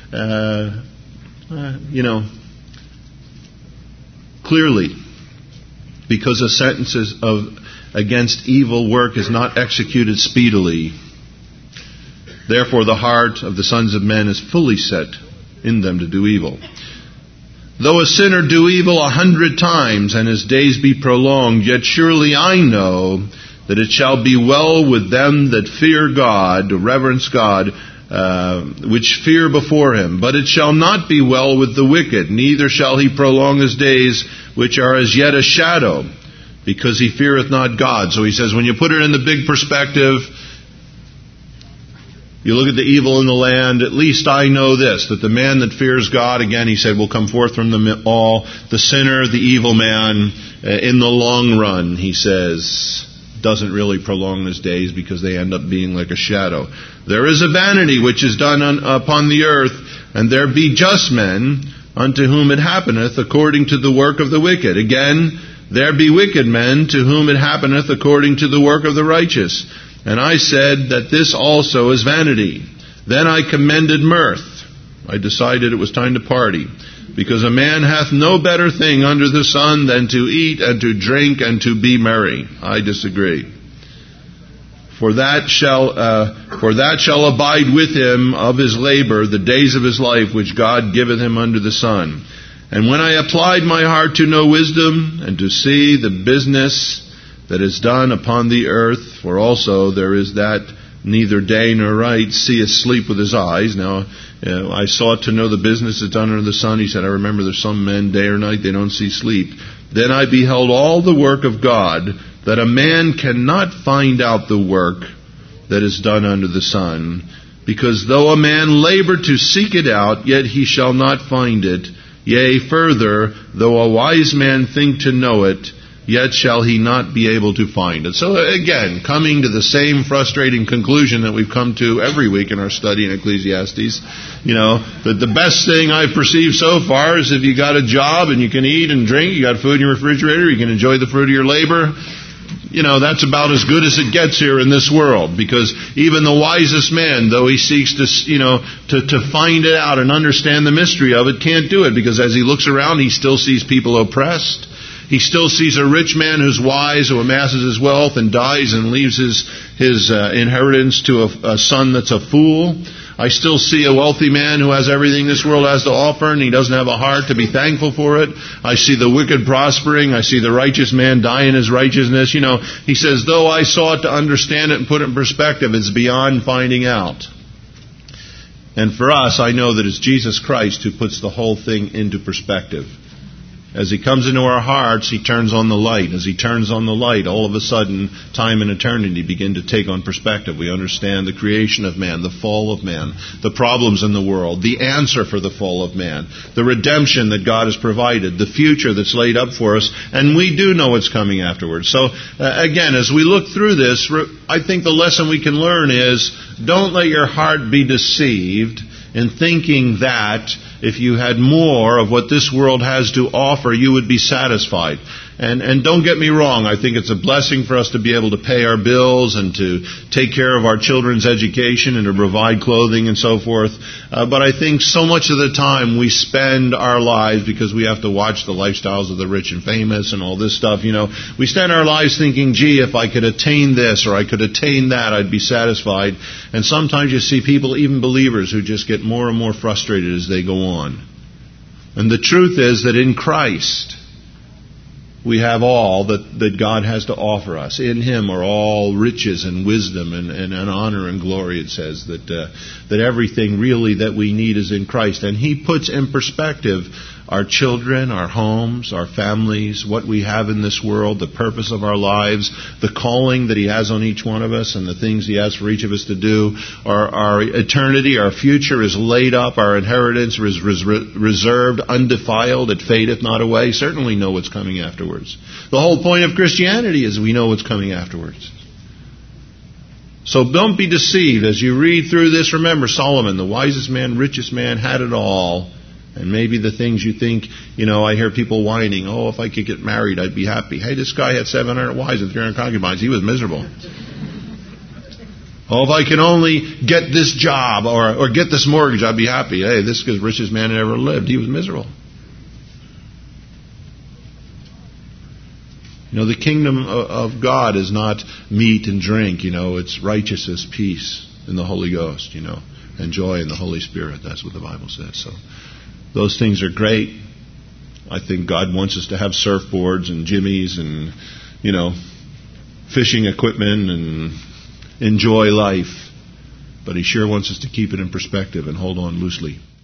clearly, because a sentence against evil work is not executed speedily, therefore the heart of the sons of men is fully set in them to do evil. Though a sinner do evil 100 times, and his days be prolonged, yet surely I know that it shall be well with them that fear God, reverence God, which fear before him. But it shall not be well with the wicked, neither shall he prolong his days, which are as yet a shadow, because he feareth not God. So he says, when you put it in the big perspective, you look at the evil in the land, at least I know this, that the man that fears God, again, he said, will come forth from them all. The sinner, the evil man, in the long run, he says, doesn't really prolong his days because they end up being like a shadow. There is a vanity which is done upon the earth, and there be just men unto whom it happeneth according to the work of the wicked. Again, there be wicked men to whom it happeneth according to the work of the righteous. And I said that this also is vanity. Then I commended mirth. I decided it was time to party. Because a man hath no better thing under the sun than to eat and to drink and to be merry. I disagree. For that shall abide with him of his labor the days of his life which God giveth him under the sun. And when I applied my heart to know wisdom and to see the business that is done upon the earth, for also there is that neither day nor night seeth sleep with his eyes. Now, I sought to know the business that's done under the sun. He said, I remember there's some men day or night they don't see sleep. Then I beheld all the work of God, that a man cannot find out the work that is done under the sun. Because though a man labor to seek it out, yet he shall not find it. Yea, further, though a wise man think to know it, yet shall he not be able to find it. So again, coming to the same frustrating conclusion that we've come to every week in our study in Ecclesiastes, that the best thing I've perceived so far is if you got a job and you can eat and drink, you got food in your refrigerator, you can enjoy the fruit of your labor, that's about as good as it gets here in this world. Because even the wisest man, though he seeks to find it out and understand the mystery of it, can't do it. Because as he looks around, he still sees people oppressed. He still sees a rich man who's wise, who amasses his wealth and dies and leaves his inheritance to a son that's a fool. I still see a wealthy man who has everything this world has to offer, and he doesn't have a heart to be thankful for it. I see the wicked prospering. I see the righteous man die in his righteousness. He says, though I sought to understand it and put it in perspective, it's beyond finding out. And for us, I know that it's Jesus Christ who puts the whole thing into perspective. As he comes into our hearts, he turns on the light. As he turns on the light, all of a sudden, time and eternity begin to take on perspective. We understand the creation of man, the fall of man, the problems in the world, the answer for the fall of man, the redemption that God has provided, the future that's laid up for us, and we do know what's coming afterwards. So, again, as we look through this, I think the lesson we can learn is, don't let your heart be deceived in thinking that if you had more of what this world has to offer, you would be satisfied. And don't get me wrong, I think it's a blessing for us to be able to pay our bills and to take care of our children's education and to provide clothing and so forth. But I think so much of the time we spend our lives, because we have to watch the lifestyles of the rich and famous and all this stuff, we spend our lives thinking, gee, if I could attain this or I could attain that, I'd be satisfied. And sometimes you see people, even believers, who just get more and more frustrated as they go on. And the truth is that in Christ, we have all that God has to offer us. In Him are all riches and wisdom and honor and glory. It says that everything really that we need is in Christ. And He puts in perspective our children, our homes, our families, what we have in this world, the purpose of our lives, the calling that He has on each one of us, and the things He has for each of us to do. Our eternity, our future is laid up. Our inheritance is reserved, undefiled. It fadeth not away. Certainly know what's coming afterwards. The whole point of Christianity is we know what's coming afterwards. So don't be deceived. As you read through this, remember Solomon, the wisest man, richest man, had it all. And maybe the things you think, I hear people whining, oh, if I could get married, I'd be happy. Hey, this guy had 700 wives and 300 concubines. He was miserable. Oh, if I can only get this job or get this mortgage, I'd be happy. Hey, this is the richest man that ever lived. He was miserable. The kingdom of God is not meat and drink. It's righteousness, peace in the Holy Ghost, and joy in the Holy Spirit. That's what the Bible says. So those things are great. I think God wants us to have surfboards and jimmies and, fishing equipment and enjoy life. But He sure wants us to keep it in perspective and hold on loosely.